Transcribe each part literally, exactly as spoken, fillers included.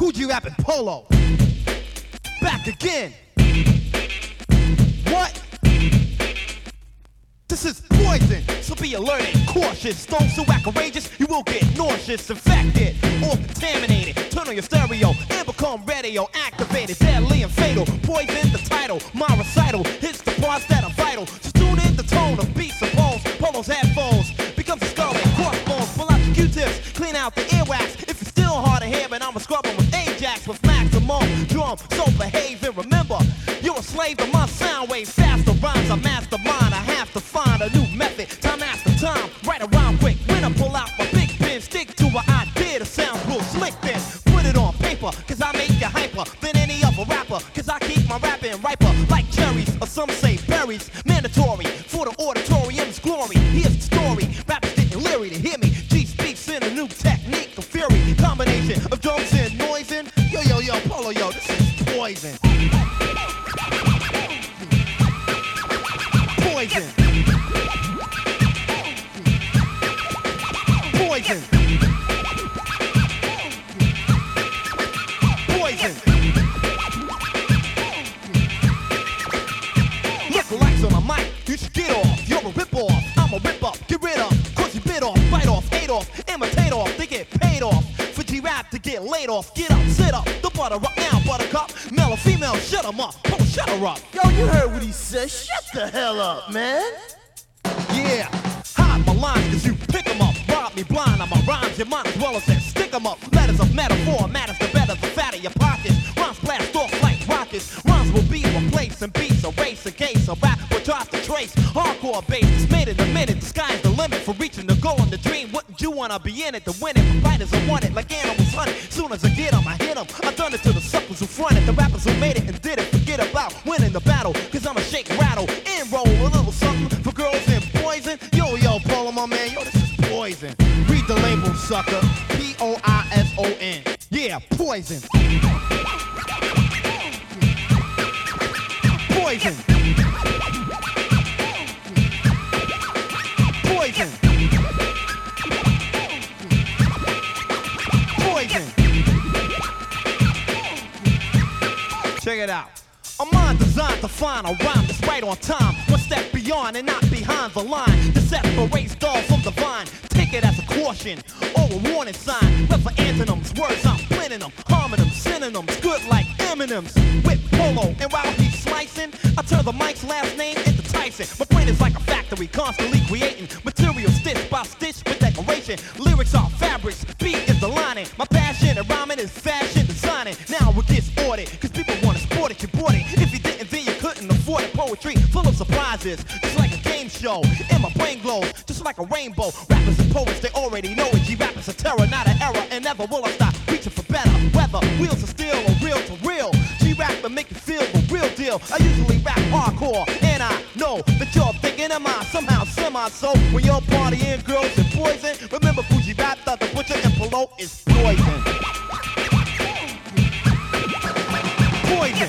Kool G Rap and Polo. Back again. What? This is poison, so be alert and cautious. Don't so outrageous, you will get nauseous, infected, or contaminated. Turn on your stereo and become radio activated, deadly and fatal. Poison the title, my recital hits the parts that are vital. So tune in the tone of beats and bones. Polo's headphones becomes a skull and crossbones. Pull out your Q-tips, clean out the earwax. If it's still hard to hear, then I'ma scrub them with Ajax with maximum drum. So behave and remember, you're a slave to my sound wave. Faster rhymes, I mastermind. I have to find a new method, time after time. Write a rhyme quick when I pull out my big pen. Stick to an idea that sounds real slick, then put it on paper, cause I make you hyper than any other rapper. Cause I keep my rapping riper like cherries, or some say berries. Mandatory for the auditorium's glory. Here's the story, rappers getting leery to hear me. G speaks in a new technique of fury. Combination of drums and noise and yo, yo, yo, Polo, yo, this is poison. Poison. Poison. Poison. Look likes on my mic, you should get off. You're a rip-off, I'm a rip-up, get rid of. Cause you bit off, bite off, hate off, imitate off. They get paid off for G-Rap to get laid off. Get up, sit up, the butter up now, buttercup. Male or female, shut 'em up, oh, shut her up. Yo, you heard what he said, shut the hell up, man. Yeah, hide my lines cause you pick 'em up. Rob me blind on my rhymes, you might as well as that stick 'em up. Letters of metaphor, matters the better, the fatter your pockets. Rhymes blast off like rockets. Rhymes will be replaced and beats erase in case a rap will drop the trace. Hardcore bass is made in a minute. The sky's the limit for reaching the goal and the dream. Wouldn't you wanna be in it to win it? The fighters are want it like animals hunted. Soon as I get 'em, I hit 'em. I done it to the suckers who fronted. The rappers who made it and did it. Forget about winning the battle, cause I'ma shake, rattle, and roll a little something for girls in poison. Yo, yo, Polo, my man, yo, this is poison. Read the label, sucker. P O I S O N. Yeah, poison. Poison. Poison. Poison. Check it out. A mind designed to find a rhyme that's right on time. One step beyond and not behind the line. To separate stars from the vine. Take it as a caution or a warning sign. But for antonyms, words I'm blending them. Harming them, synonyms, good like M&M's. With Polo and while he's slicing, I turn the mic's last name into Tyson. My brain is like a factory, constantly creating material stitch by stitch with decoration. Lyrics are fabrics, beat is the lining. My passion and rhyming is fashion designing. Now it gets ordered, cause people wanna sport it, you bought it. If you didn't, then you couldn't afford it. Poetry full of surprises, just like a game show. And my brain glows, just like a rainbow. Rappers and poets, they already know it. G-rap is a terror, not an error. And never will I stop reaching for better. Whether wheels of steel or real to real, G-rap will make you feel the real deal. I usually rap hardcore, and I know that you're thinking of mine somehow semi-so. When you're partying, girls and poison, remember Kool G Rap, the Butcher, and Polo is poison. Poison.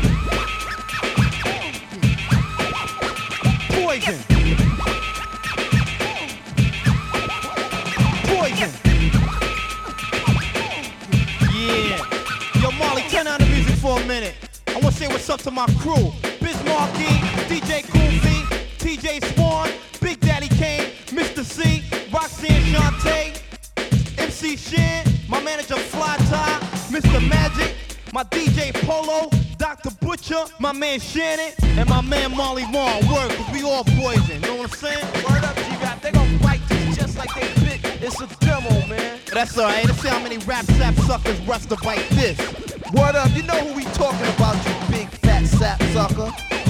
Poison. Poison. Yeah. Yo, Molly, turn on the music for a minute. I wanna say what's up to my crew. Biz Markie, D J Koofy, T J Swan, Big Daddy Kane, Mister C, Roxanne Shante, M C Shan, my manager Fly Tie, Mister Magic, my D J Polo, Doctor Butcher, my man Shannon, and my man Molly Marr. Word, cause we all poison, know what I'm saying? Word up, G-Rap, they gon' fight this just like they bit. It's a demo, man. That's alright, let's see how many rap sap suckers rust to bite this. Word up, you know who we talking about, you big fat sap sucker.